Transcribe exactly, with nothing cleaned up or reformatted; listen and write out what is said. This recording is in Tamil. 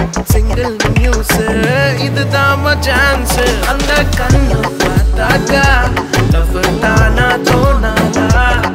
சிங்கிள் நியூஸ் இதுதான் சான்ஸ் அந்த கண்ணு பார்த்தாக்கா லவ் தானா தோணாதா